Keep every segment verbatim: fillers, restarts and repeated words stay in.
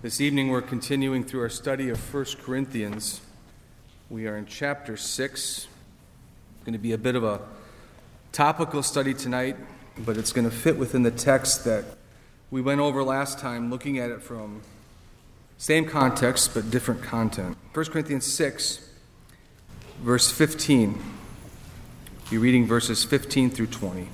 This evening we're continuing through our study of First Corinthians. We are in chapter six. It's going to be a bit of a topical study tonight, but it's going to fit within the text that we went over last time, looking at it from same context but different content. First Corinthians six, verse fifteen. We'll be reading verses fifteen through twenty.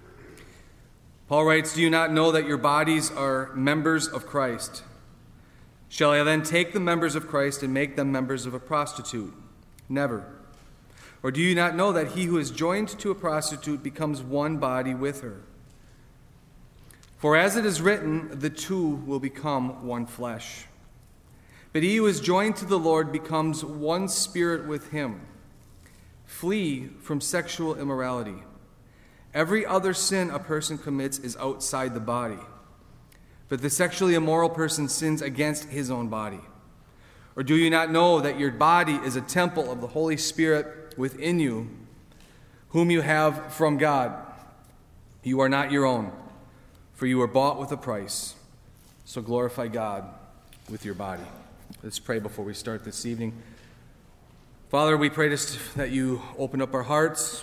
Paul writes, "Do you not know that your bodies are members of Christ? Shall I then take the members of Christ and make them members of a prostitute? Never. Or do you not know that he who is joined to a prostitute becomes one body with her? For as it is written, the two will become one flesh. But he who is joined to the Lord becomes one spirit with him. Flee from sexual immorality. Every other sin a person commits is outside the body. But the sexually immoral person sins against his own body. Or do you not know that your body is a temple of the Holy Spirit within you, whom you have from God? You are not your own, for you were bought with a price. So glorify God with your body." Let's pray before we start this evening. Father, we pray that you open up our hearts,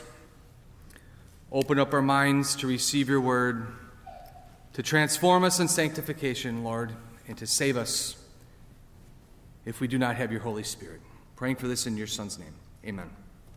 open up our minds to receive your word, to transform us in sanctification, Lord, and to save us if we do not have your Holy Spirit. Praying for this in your Son's name. Amen.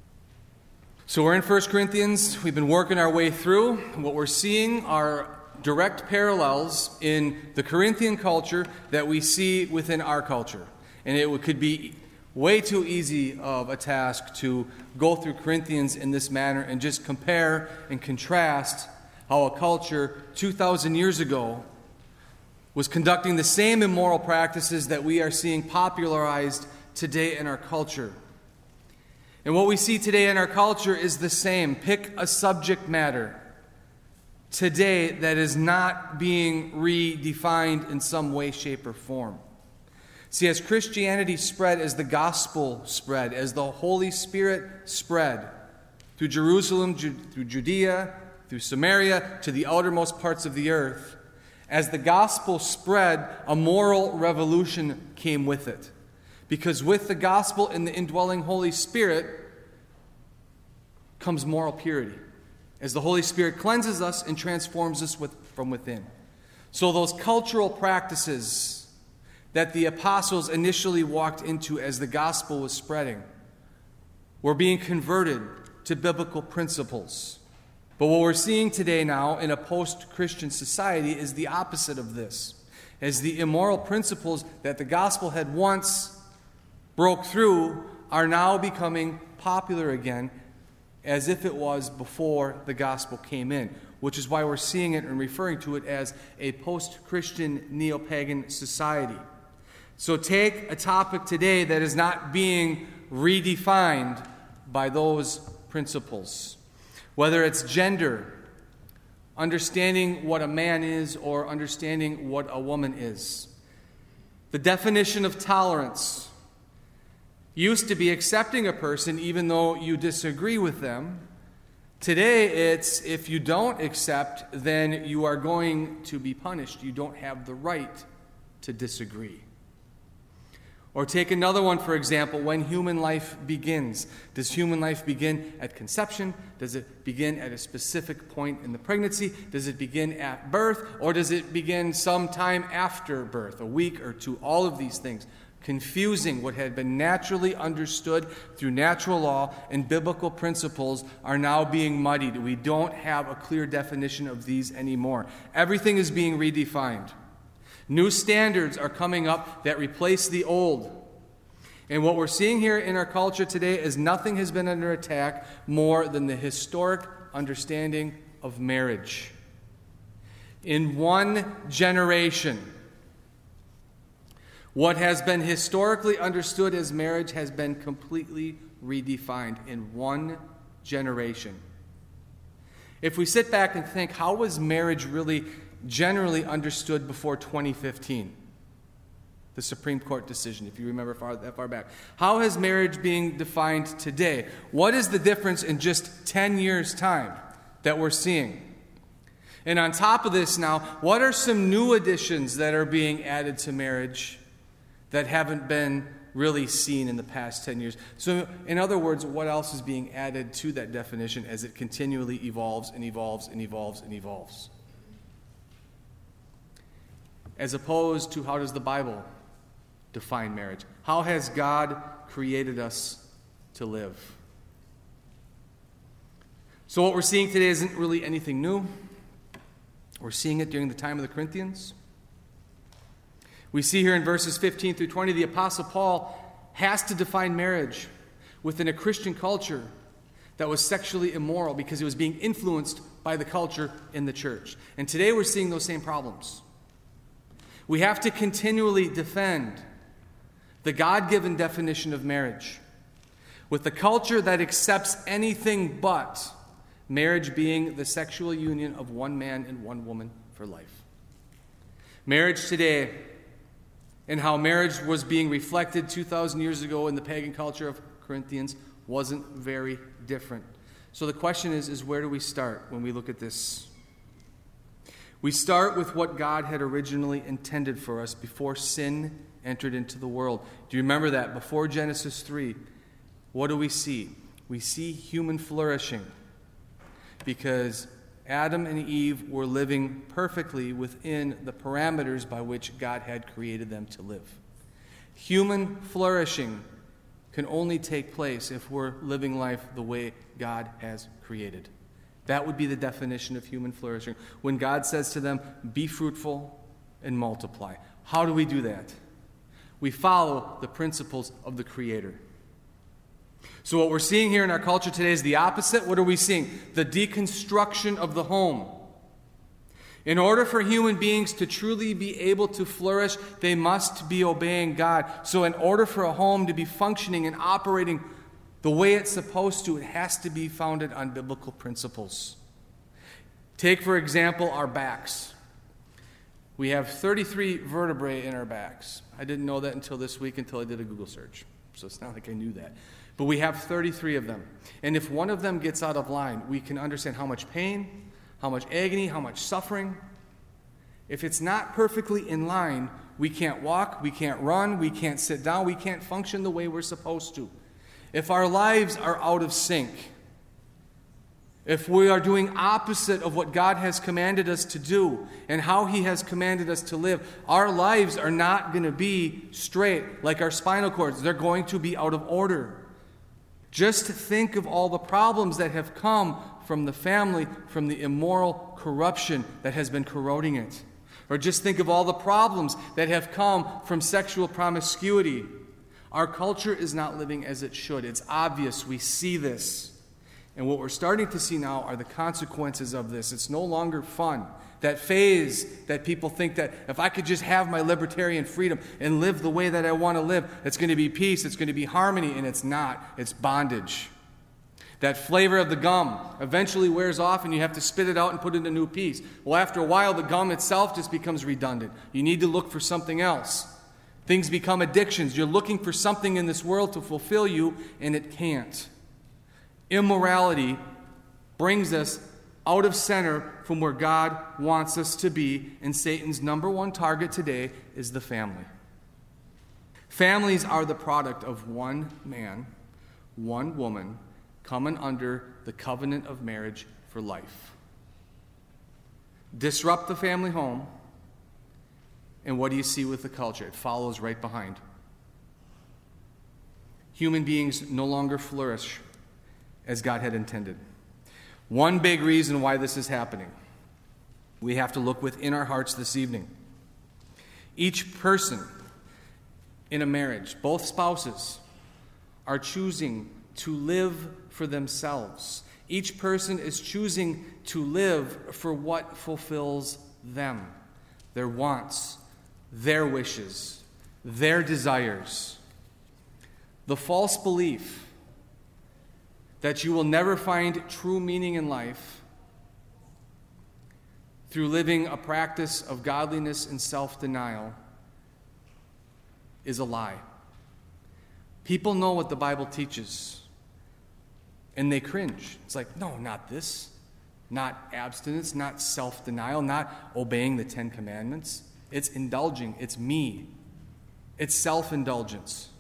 So we're in First Corinthians. We've been working our way through. What we're seeing are direct parallels in the Corinthian culture that we see within our culture. And it could be way too easy of a task to go through Corinthians in this manner and just compare and contrast how a culture two thousand years ago was conducting the same immoral practices that we are seeing popularized today in our culture. And what we see today in our culture is the same. Pick a subject matter today that is not being redefined in some way, shape, or form. See, as Christianity spread, as the gospel spread, as the Holy Spirit spread through Jerusalem, Ju- through Judea, through Samaria, to the outermost parts of the earth, as the gospel spread, a moral revolution came with it. Because with the gospel and the indwelling Holy Spirit comes moral purity, as the Holy Spirit cleanses us and transforms us with, from within. So those cultural practices that the apostles initially walked into as the gospel was spreading were being converted to biblical principles. But what we're seeing today now in a post-Christian society is the opposite of this. As the immoral principles that the gospel had once broke through are now becoming popular again, as if it was before the gospel came in, which is why we're seeing it and referring to it as a post-Christian neo-pagan society. So take a topic today that is not being redefined by those principles. Whether it's gender, understanding what a man is or understanding what a woman is. The definition of tolerance used to be accepting a person even though you disagree with them. Today it's if you don't accept, then you are going to be punished. You don't have the right to disagree. Or take another one, for example, when human life begins. Does human life begin at conception? Does it begin at a specific point in the pregnancy? Does it begin at birth? Or does it begin sometime after birth, a week or two? All of these things. Confusing what had been naturally understood through natural law and biblical principles are now being muddied. We don't have a clear definition of these anymore. Everything is being redefined. New standards are coming up that replace the old. And what we're seeing here in our culture today is nothing has been under attack more than the historic understanding of marriage. In one generation, what has been historically understood as marriage has been completely redefined in one generation. If we sit back and think, how was marriage really generally understood before twenty fifteen, the Supreme Court decision, if you remember far, that far back? How has marriage being defined today? What is the difference in just ten years' time that we're seeing? And on top of this now, what are some new additions that are being added to marriage that haven't been really seen in the past ten years? So in other words, what else is being added to that definition as it continually evolves and evolves and evolves and evolves? As opposed to, how does the Bible define marriage? How has God created us to live? So what we're seeing today isn't really anything new. We're seeing it during the time of the Corinthians. We see here in verses fifteen through twenty, the Apostle Paul has to define marriage within a Christian culture that was sexually immoral because it was being influenced by the culture in the church. And today we're seeing those same problems. We have to continually defend the God-given definition of marriage with the culture that accepts anything but marriage being the sexual union of one man and one woman for life. Marriage today, and how marriage was being reflected two thousand years ago in the pagan culture of Corinthians, wasn't very different. So the question is, is where do we start when we look at this? We start with what God had originally intended for us before sin entered into the world. Do you remember that? Before Genesis three, what do we see? We see human flourishing because Adam and Eve were living perfectly within the parameters by which God had created them to live. Human flourishing can only take place if we're living life the way God has created. That would be the definition of human flourishing. When God says to them, be fruitful and multiply. How do we do that? We follow the principles of the Creator. So what we're seeing here in our culture today is the opposite. What are we seeing? The deconstruction of the home. In order for human beings to truly be able to flourish, they must be obeying God. So in order for a home to be functioning and operating the way it's supposed to, it has to be founded on biblical principles. Take, for example, our backs. We have thirty-three vertebrae in our backs. I didn't know that until this week, until I did a Google search. So it's not like I knew that. But we have thirty-three of them. And if one of them gets out of line, we can understand how much pain, how much agony, how much suffering. If it's not perfectly in line, we can't walk, we can't run, we can't sit down, we can't function the way we're supposed to. If our lives are out of sync, if we are doing opposite of what God has commanded us to do and how He has commanded us to live, our lives are not going to be straight like our spinal cords. They're going to be out of order. Just think of all the problems that have come from the family, from the immoral corruption that has been corroding it. Or just think of all the problems that have come from sexual promiscuity. Our culture is not living as it should. It's obvious. We see this. And what we're starting to see now are the consequences of this. It's no longer fun. That phase that people think that if I could just have my libertarian freedom and live the way that I want to live, it's going to be peace, it's going to be harmony, and it's not. It's bondage. That flavor of the gum eventually wears off and you have to spit it out and put in a new piece. Well, after a while, the gum itself just becomes redundant. You need to look for something else. Things become addictions. You're looking for something in this world to fulfill you, and it can't. Immorality brings us out of center from where God wants us to be, and Satan's number one target today is the family. Families are the product of one man, one woman, coming under the covenant of marriage for life. Disrupt the family home, and what do you see with the culture? It follows right behind. Human beings no longer flourish as God had intended. One big reason why this is happening, we have to look within our hearts this evening. Each person in a marriage, both spouses, are choosing to live for themselves. Each person is choosing to live for what fulfills them, their wants, their wishes, their desires. The false belief that you will never find true meaning in life through living a practice of godliness and self-denial is a lie. People know what the Bible teaches, and they cringe. It's like, no, not this. not abstinence, not self-denial, not obeying the Ten Commandments. It's indulging. It's me. It's self-indulgence.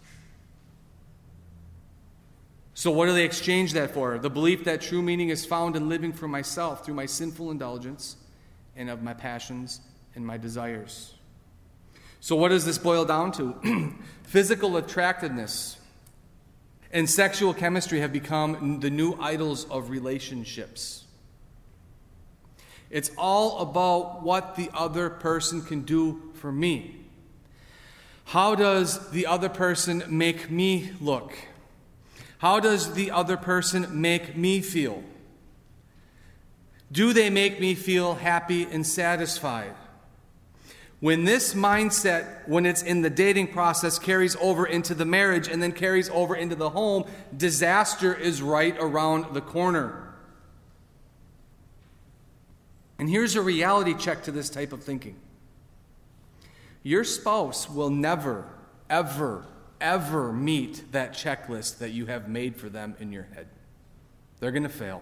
So what do they exchange that for? The belief that true meaning is found in living for myself through my sinful indulgence and of my passions and my desires. So what does this boil down to? Physical attractiveness and sexual chemistry have become the new idols of relationships. It's all about what the other person can do for me. How does the other person make me look? How does the other person make me feel? Do they make me feel happy and satisfied? When this mindset, when it's in the dating process, carries over into the marriage and then carries over into the home, disaster is right around the corner. And here's a reality check to this type of thinking. Your spouse will never, ever, ever meet that checklist that you have made for them in your head. They're going to fail.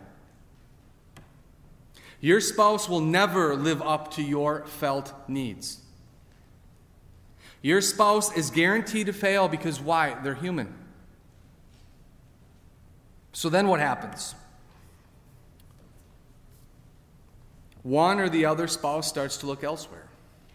Your spouse will never live up to your felt needs. Your spouse is guaranteed to fail because why? They're human. So then what happens? One or the other spouse starts to look elsewhere.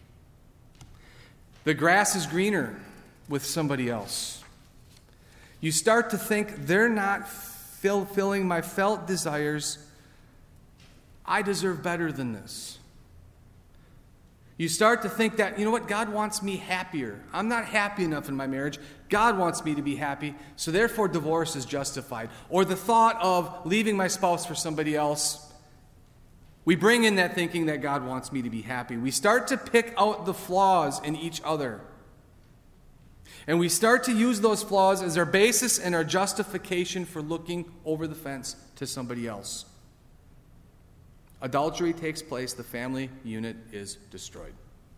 The grass is greener with somebody else. You start to think they're not fulfilling my felt desires. I deserve better than this. You start to think that, you know what, God wants me happier. I'm not happy enough in my marriage. God wants me to be happy, so therefore divorce is justified. Or the thought of leaving my spouse for somebody else. We bring in that thinking that God wants me to be happy. We start to pick out the flaws in each other. And we start to use those flaws as our basis and our justification for looking over the fence to somebody else. Adultery takes place, the family unit is destroyed.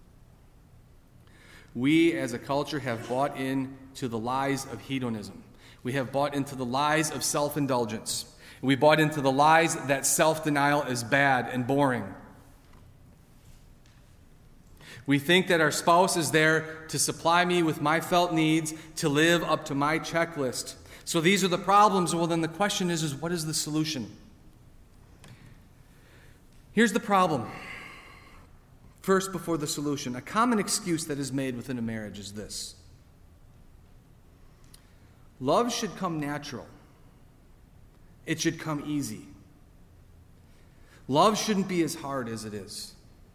We as a culture have bought into the lies of hedonism. We have bought into the lies of self-indulgence. We bought into the lies that self-denial is bad and boring. We think that our spouse is there to supply me with my felt needs, to live up to my checklist. So these are the problems. Well, then the question is, is what is the solution? Here's the problem. First, before the solution, a common excuse that is made within a marriage is this. Love should come natural. It should come easy. Love shouldn't be as hard as it is.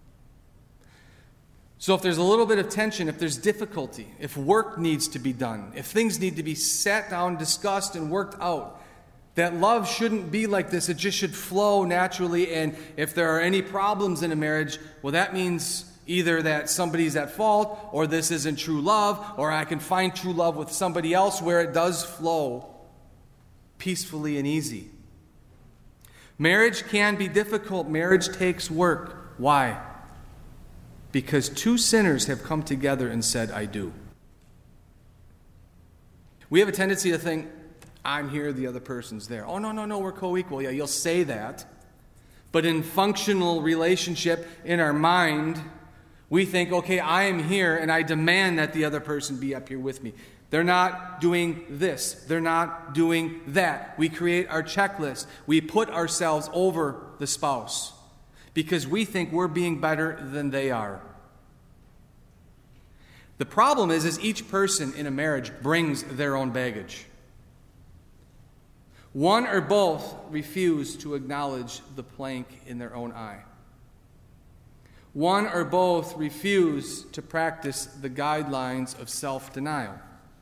So if there's a little bit of tension, if there's difficulty, if work needs to be done, if things need to be sat down, discussed, and worked out, that love shouldn't be like this. It just should flow naturally. And if there are any problems in a marriage, well, that means either that somebody's at fault, or this isn't true love, or I can find true love with somebody else where it does flow peacefully and easy. Marriage can be difficult. Marriage takes work. Why? Because two sinners have come together and said, I do. We have a tendency to think, I'm here, the other person's there. Oh, no, no, no, we're co-equal. Yeah, you'll say that. But in functional relationship, in our mind, we think, okay, I am here and I demand that the other person be up here with me. They're not doing this. They're not doing that. We create our checklist. We put ourselves over the spouse because we think we're being better than they are. The problem is, is each person in a marriage brings their own baggage. One or both refuse to acknowledge the plank in their own eye. One or both refuse to practice the guidelines of self-denial.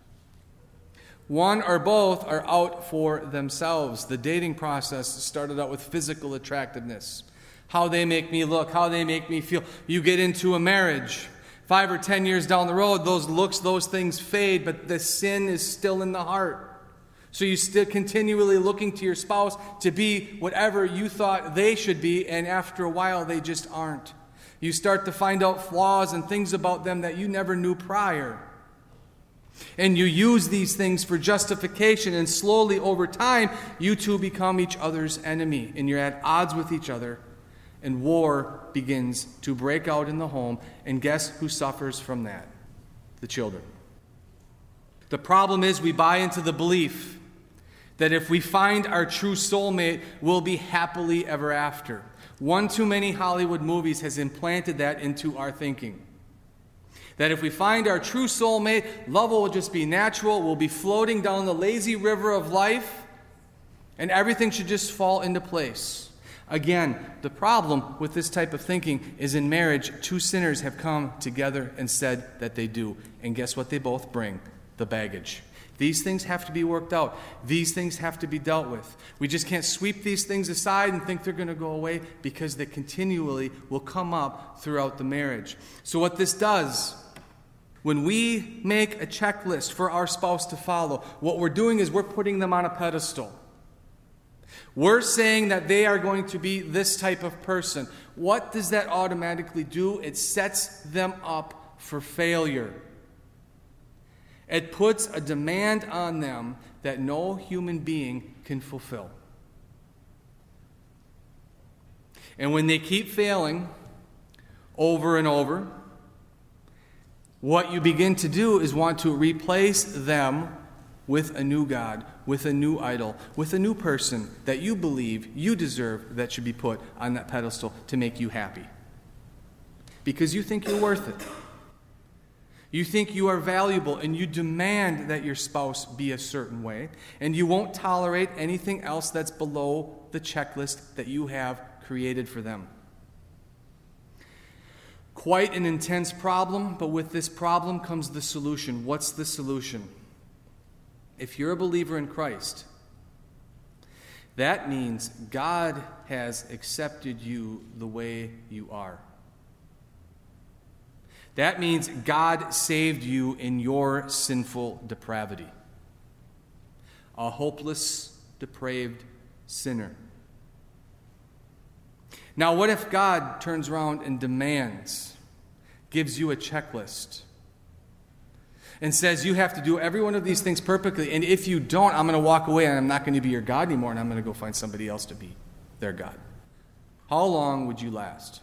One or both are out for themselves. The dating process started out with physical attractiveness. How they make me look, how they make me feel. You get into a marriage. Five or ten years down the road, those looks, those things fade, but the sin is still in the heart. So you still continually looking to your spouse to be whatever you thought they should be, and after a while they just aren't. You start to find out flaws and things about them that you never knew prior. And you use these things for justification, and slowly over time, you two become each other's enemy, and you're at odds with each other and war begins to break out in the home, and guess who suffers from that? The children. The problem is we buy into the belief that if we find our true soulmate, we'll be happily ever after. One too many Hollywood movies has implanted that into our thinking. That if we find our true soulmate, love will just be natural, we'll be floating down the lazy river of life, and everything should just fall into place. Again, the problem with this type of thinking is in marriage, two sinners have come together and said that they do. And guess what they both bring? The baggage. These things have to be worked out. These things have to be dealt with. We just can't sweep these things aside and think they're going to go away, because they continually will come up throughout the marriage. So what this does, when we make a checklist for our spouse to follow, what we're doing is we're putting them on a pedestal. We're saying that they are going to be this type of person. What does that automatically do? It sets them up for failure. It puts a demand on them that no human being can fulfill. And when they keep failing over and over, what you begin to do is want to replace them with a new God, with a new idol, with a new person that you believe you deserve that should be put on that pedestal to make you happy. Because you think you're worth it. You think you are valuable, and you demand that your spouse be a certain way, and you won't tolerate anything else that's below the checklist that you have created for them. Quite an intense problem, but with this problem comes the solution. What's the solution? If you're a believer in Christ, that means God has accepted you the way you are. That means God saved you in your sinful depravity. A hopeless, depraved sinner. Now, what if God turns around and demands, gives you a checklist, and says you have to do every one of these things perfectly, and if you don't, I'm going to walk away and I'm not going to be your God anymore, and I'm going to go find somebody else to be their God? How long would you last?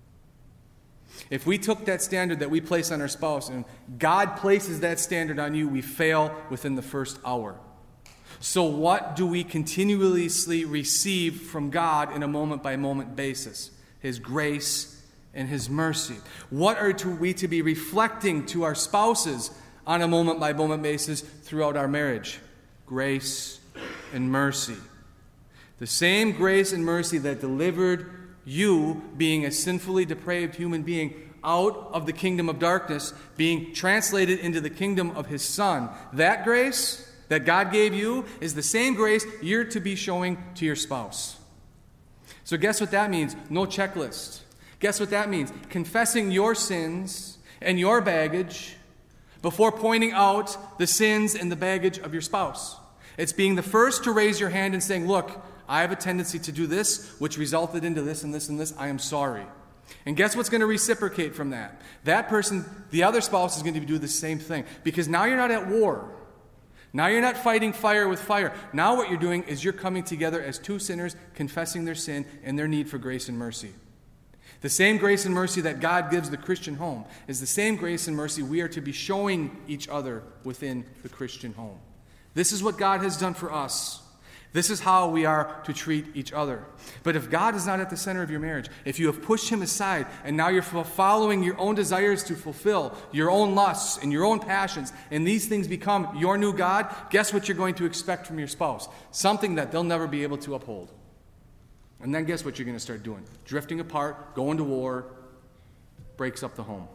If we took that standard that we place on our spouse and God places that standard on you, we fail within the first hour. So what do we continually receive from God in a moment-by-moment basis? His grace and His mercy. What are we to be reflecting to our spouses on a moment-by-moment basis throughout our marriage? Grace and mercy. The same grace and mercy that delivered you, being a sinfully depraved human being, out of the kingdom of darkness, being translated into the kingdom of His Son. That grace that God gave you is the same grace you're to be showing to your spouse. So guess what that means? No checklist. Guess what that means? Confessing your sins and your baggage before pointing out the sins and the baggage of your spouse. It's being the first to raise your hand and saying, look, I have a tendency to do this, which resulted into this and this and this. I am sorry. And guess what's going to reciprocate from that? That person, the other spouse, is going to do the same thing. Because now you're not at war. Now you're not fighting fire with fire. Now what you're doing is you're coming together as two sinners, confessing their sin and their need for grace and mercy. The same grace and mercy that God gives the Christian home is the same grace and mercy we are to be showing each other within the Christian home. This is what God has done for us. This is how we are to treat each other. But if God is not at the center of your marriage, if you have pushed Him aside and now you're following your own desires to fulfill your own lusts and your own passions, and these things become your new God, guess what you're going to expect from your spouse? Something that they'll never be able to uphold. And then guess what you're going to start doing? Drifting apart, going to war, breaks up the home.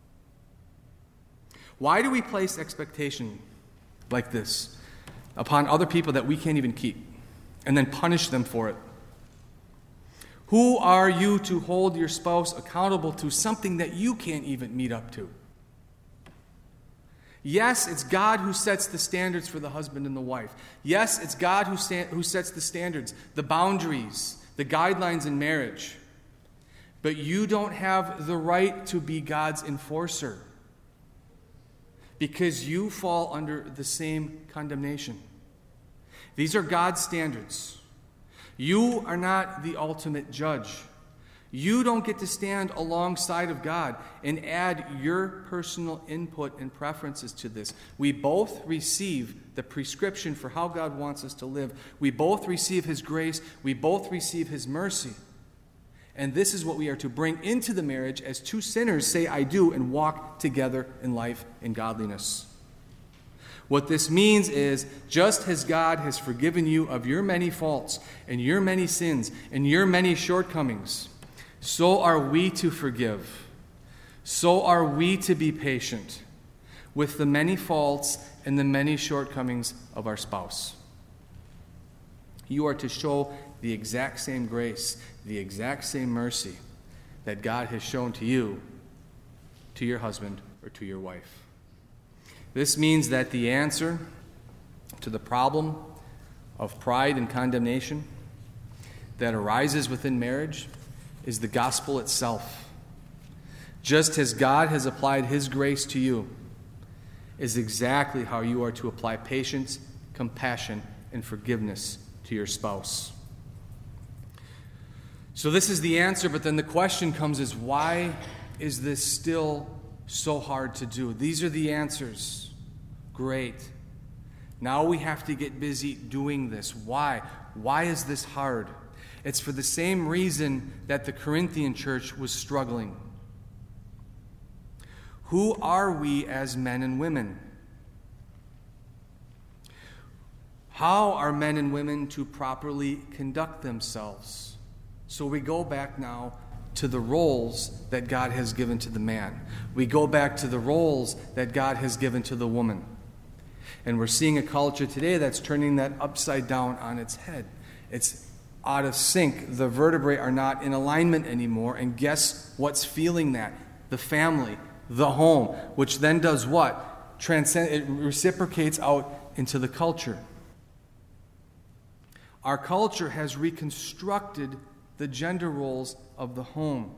Why do we place expectation like this upon other people that we can't even keep, and then punish them for it? Who are you to hold your spouse accountable to something that you can't even meet up to? Yes, it's God who sets the standards for the husband and the wife. Yes, it's God who, sta- who sets the standards, the boundaries, the guidelines in marriage. But you don't have the right to be God's enforcer, because you fall under the same condemnation. These are God's standards. You are not the ultimate judge. You don't get to stand alongside of God and add your personal input and preferences to this. We both receive the prescription for how God wants us to live. We both receive His grace. We both receive His mercy. And this is what we are to bring into the marriage as two sinners say, I do, and walk together in life and godliness. What this means is, just as God has forgiven you of your many faults and your many sins and your many shortcomings, so are we to forgive. So are we to be patient with the many faults and the many shortcomings of our spouse. You are to show the exact same grace, the exact same mercy that God has shown to you, to your husband, or to your wife. This means that the answer to the problem of pride and condemnation that arises within marriage is the gospel itself. Just as God has applied His grace to you, is exactly how you are to apply patience, compassion, and forgiveness to your spouse. So this is the answer, but then the question comes is, why is this still so hard to do? These are the answers. Great. Now we have to get busy doing this. Why? Why is this hard? It's for the same reason that the Corinthian church was struggling. Who are we as men and women? How are men and women to properly conduct themselves? So we go back now to the roles that God has given to the man. We go back to the roles that God has given to the woman. And we're seeing a culture today that's turning that upside down on its head. It's out of sync. The vertebrae are not in alignment anymore. And guess what's feeling that? The family, the home, which then does what? Transcend, it reciprocates out into the culture. Our culture has reconstructed the gender roles of the home.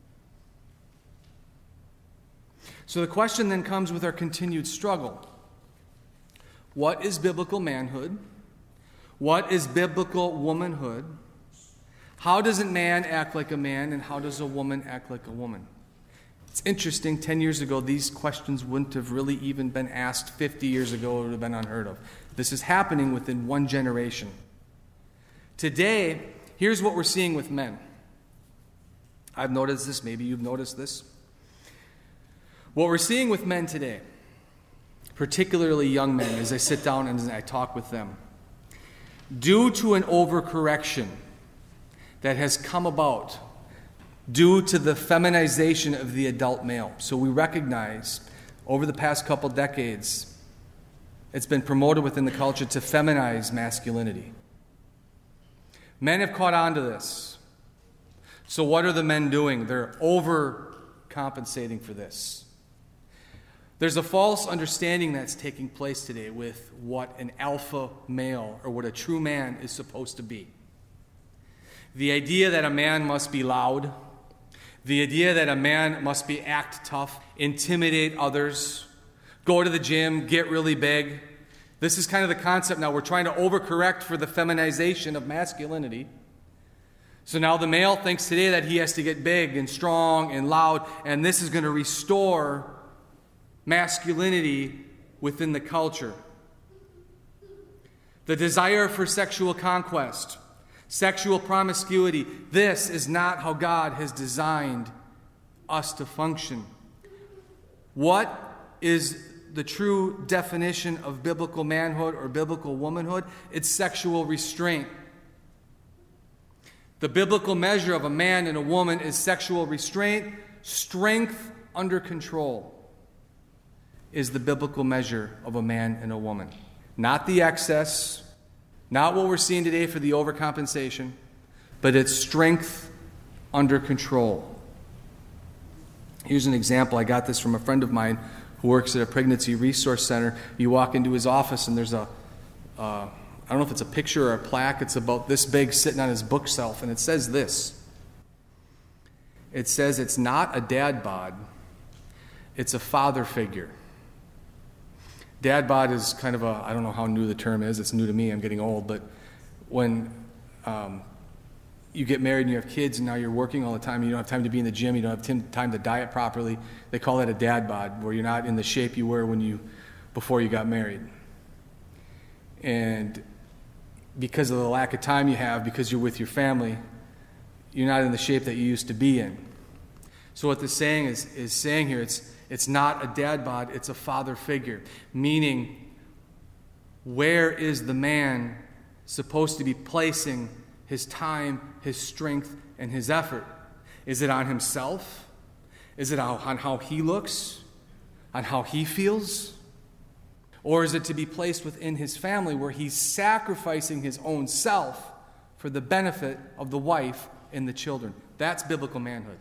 So the question then comes with our continued struggle. What is biblical manhood? What is biblical womanhood? How does a man act like a man, and how does a woman act like a woman? It's interesting, ten years ago, these questions wouldn't have really even been asked. fifty years ago, it would have been unheard of. This is happening within one generation. Today, here's what we're seeing with men. I've noticed this, maybe you've noticed this. What we're seeing with men today, particularly young men, as I sit down and I talk with them, due to an overcorrection that has come about due to the feminization of the adult male. So we recognize over the past couple decades, it's been promoted within the culture to feminize masculinity. Men have caught on to this. So what are the men doing? They're overcompensating for this. There's a false understanding that's taking place today with what an alpha male or what a true man is supposed to be. The idea that a man must be loud, the idea that a man must be act tough, intimidate others, go to the gym, get really big. This is kind of the concept now. We're trying to overcorrect for the feminization of masculinity. So now the male thinks today that he has to get big and strong and loud, and this is going to restore masculinity within the culture. The desire for sexual conquest, sexual promiscuity, this is not how God has designed us to function. What is the true definition of biblical manhood or biblical womanhood? It's sexual restraint. The biblical measure of a man and a woman is sexual restraint. Strength under control is the biblical measure of a man and a woman. Not the excess, not what we're seeing today for the overcompensation, but it's strength under control. Here's an example. I got this from a friend of mine who works at a pregnancy resource center. You walk into his office and there's a, uh, I don't know if it's a picture or a plaque. It's about this big sitting on his bookshelf, and it says this. It says it's not a dad bod, it's a father figure. Dad bod is kind of a, I don't know how new the term is. It's new to me. I'm getting old. But when um, you get married and you have kids and now you're working all the time, you don't have time to be in the gym, you don't have time to diet properly. They call that a dad bod, where you're not in the shape you were when you before you got married. And because of the lack of time you have, because you're with your family, you're not in the shape that you used to be in. So what this saying is, is saying here, it's, it's not a dad bod, it's a father figure. Meaning, where is the man supposed to be placing his time, his strength, and his effort? Is it on himself? Is it on how he looks? On how he feels? Or is it to be placed within his family where he's sacrificing his own self for the benefit of the wife and the children? That's biblical manhood.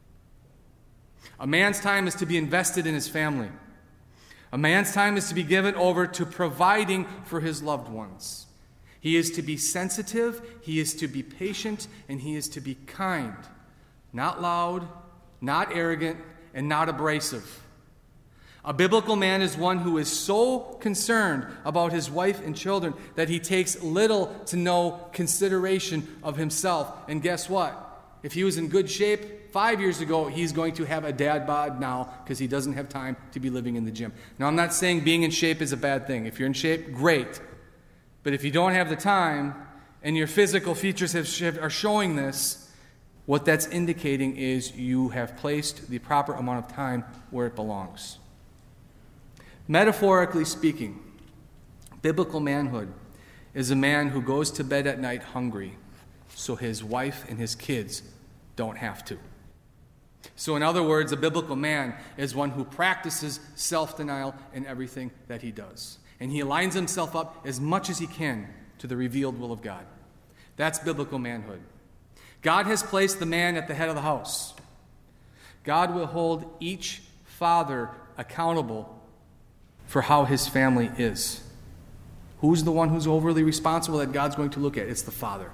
A man's time is to be invested in his family. A man's time is to be given over to providing for his loved ones. He is to be sensitive, he is to be patient, and he is to be kind. Not loud, not arrogant, and not abrasive. A biblical man is one who is so concerned about his wife and children that he takes little to no consideration of himself. And guess what? If he was in good shape five years ago, he's going to have a dad bod now because he doesn't have time to be living in the gym. Now, I'm not saying being in shape is a bad thing. If you're in shape, great. But if you don't have the time and your physical features have, are showing this, what that's indicating is you have placed the proper amount of time where it belongs. Metaphorically speaking, biblical manhood is a man who goes to bed at night hungry so his wife and his kids don't have to. So in other words, a biblical man is one who practices self-denial in everything that he does. And he aligns himself up as much as he can to the revealed will of God. That's biblical manhood. God has placed the man at the head of the house. God will hold each father accountable for how his family is. Who's the one who's overly responsible that God's going to look at? It's the father.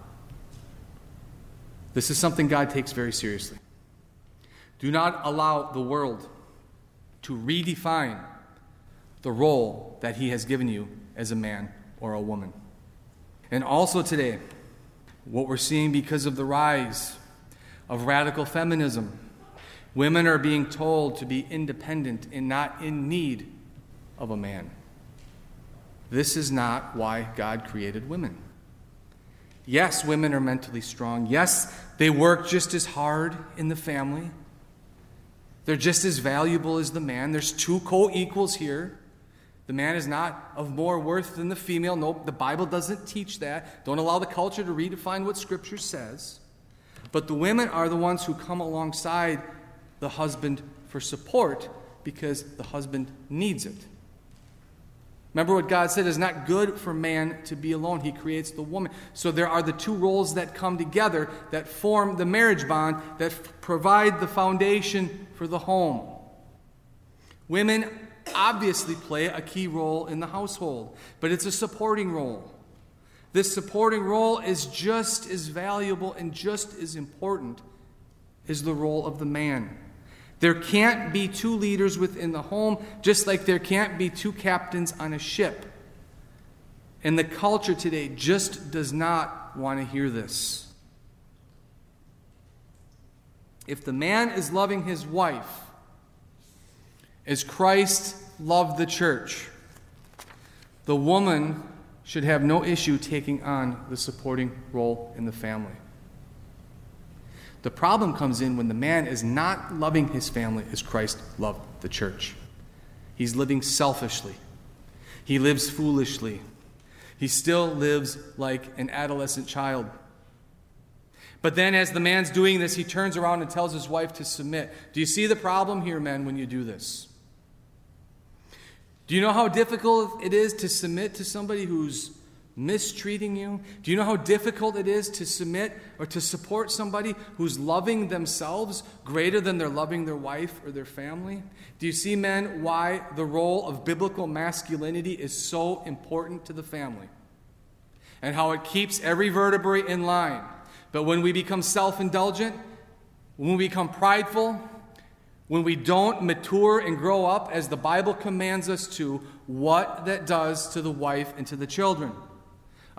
This is something God takes very seriously. Do not allow the world to redefine the role that he has given you as a man or a woman. And also today, what we're seeing because of the rise of radical feminism, women are being told to be independent and not in need of a man. This is not why God created women. Yes, women are mentally strong. Yes, they work just as hard in the family. They're just as valuable as the man. There's two co-equals here. The man is not of more worth than the female. Nope, the Bible doesn't teach that. Don't allow the culture to redefine what Scripture says. But the women are the ones who come alongside the husband for support because the husband needs it. Remember what God said, it's not good for man to be alone. He creates the woman. So there are the two roles that come together that form the marriage bond, that f- provide the foundation for the home. Women obviously play a key role in the household, but it's a supporting role. This supporting role is just as valuable and just as important as the role of the man. There can't be two leaders within the home, just like there can't be two captains on a ship. And the culture today just does not want to hear this. If the man is loving his wife as Christ loved the church, the woman should have no issue taking on the supporting role in the family. The problem comes in when the man is not loving his family as Christ loved the church. He's living selfishly. He lives foolishly. He still lives like an adolescent child. But then as the man's doing this, he turns around and tells his wife to submit. Do you see the problem here, men, when you do this? Do you know how difficult it is to submit to somebody who's mistreating you? Do you know how difficult it is to submit or to support somebody who's loving themselves greater than they're loving their wife or their family? Do you see, men, why the role of biblical masculinity is so important to the family? And how it keeps every vertebrae in line. But when we become self-indulgent, when we become prideful, when we don't mature and grow up as the Bible commands us to, what that does to the wife and to the children.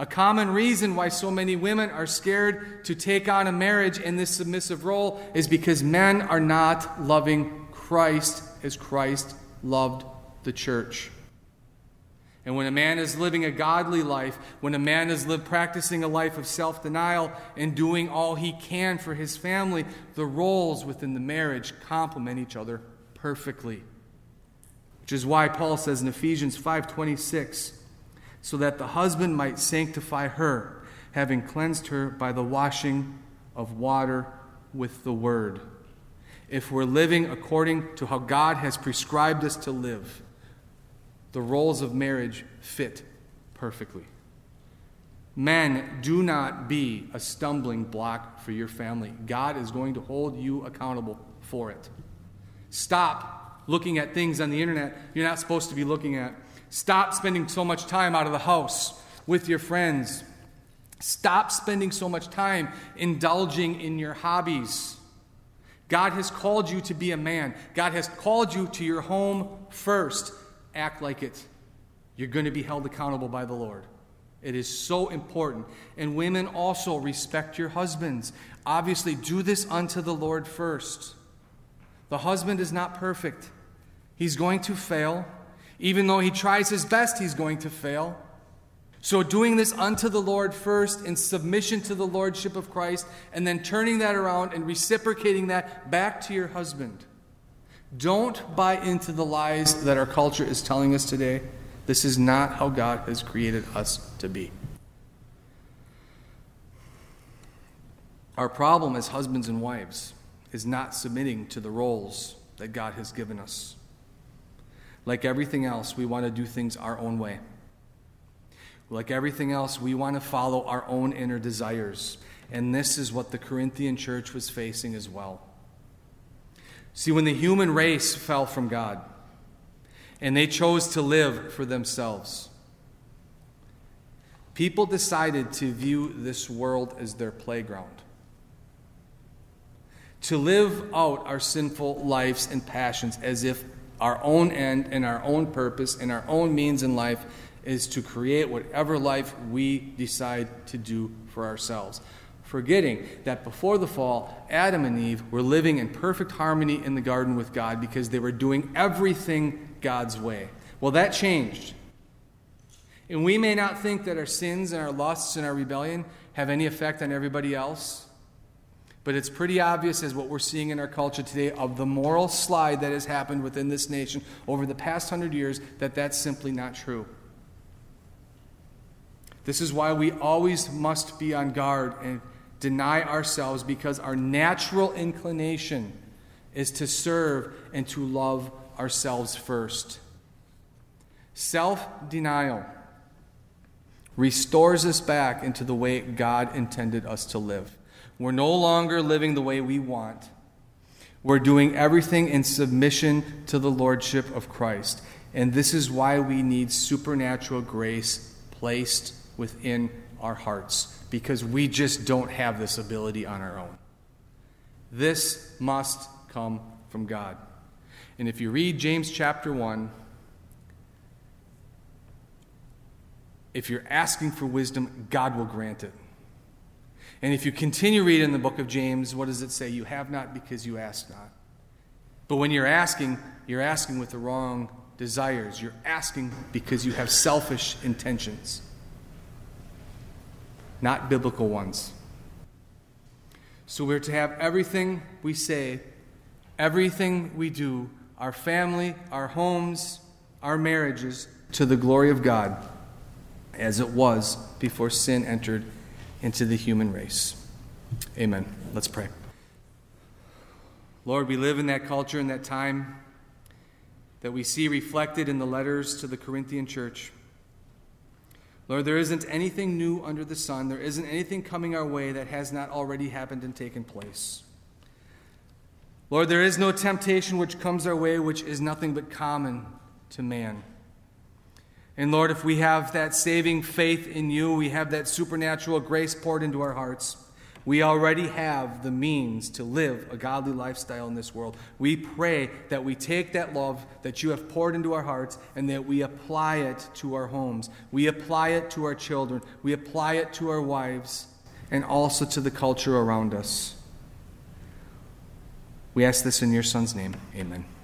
A common reason why so many women are scared to take on a marriage in this submissive role is because men are not loving Christ as Christ loved the church. And when a man is living a godly life, when a man is live, practicing a life of self-denial and doing all he can for his family, the roles within the marriage complement each other perfectly. Which is why Paul says in Ephesians five twenty-six, so that the husband might sanctify her, having cleansed her by the washing of water with the word. If we're living according to how God has prescribed us to live, the roles of marriage fit perfectly. Men, do not be a stumbling block for your family. God is going to hold you accountable for it. Stop looking at things on the internet you're not supposed to be looking at. Stop spending so much time out of the house with your friends. Stop spending so much time indulging in your hobbies. God has called you to be a man. God has called you to your home first. Act like it. You're going to be held accountable by the Lord. It is so important. And women also respect your husbands. Obviously, do this unto the Lord first. The husband is not perfect. He's going to fail. Even though he tries his best, he's going to fail. So doing this unto the Lord first in submission to the lordship of Christ, and then turning that around and reciprocating that back to your husband. Don't buy into the lies that our culture is telling us today. This is not how God has created us to be. Our problem as husbands and wives is not submitting to the roles that God has given us. Like everything else, we want to do things our own way. Like everything else, we want to follow our own inner desires. And this is what the Corinthian church was facing as well. See, when the human race fell from God, and they chose to live for themselves, people decided to view this world as their playground. To live out our sinful lives and passions as if our own end and our own purpose and our own means in life is to create whatever life we decide to do for ourselves. Forgetting that before the fall, Adam and Eve were living in perfect harmony in the garden with God because they were doing everything God's way. Well, that changed. And we may not think that our sins and our lusts and our rebellion have any effect on everybody else. But it's pretty obvious, as what we're seeing in our culture today, of the moral slide that has happened within this nation over the past hundred years, that that's simply not true. This is why we always must be on guard and deny ourselves, because our natural inclination is to serve and to love ourselves first. Self-denial restores us back into the way God intended us to live. We're no longer living the way we want. We're doing everything in submission to the lordship of Christ. And this is why we need supernatural grace placed within our hearts, because we just don't have this ability on our own. This must come from God. And if you read James chapter one, if you're asking for wisdom, God will grant it. And if you continue reading the book of James, what does it say? You have not because you ask not. But when you're asking, you're asking with the wrong desires. You're asking because you have selfish intentions, not biblical ones. So we're to have everything we say, everything we do, our family, our homes, our marriages, to the glory of God, as it was before sin entered into the human race. Amen. Let's pray. Lord, we live in that culture and that time that we see reflected in the letters to the Corinthian church. Lord, there isn't anything new under the sun. There isn't anything coming our way that has not already happened and taken place. Lord, there is no temptation which comes our way which is nothing but common to man. And Lord, if we have that saving faith in you, we have that supernatural grace poured into our hearts, We already have the means to live a godly lifestyle in this world. We pray that we take that love that you have poured into our hearts and that we apply it to our homes. We apply it to our children. We apply it to our wives and also to the culture around us. We ask this in your Son's name. Amen.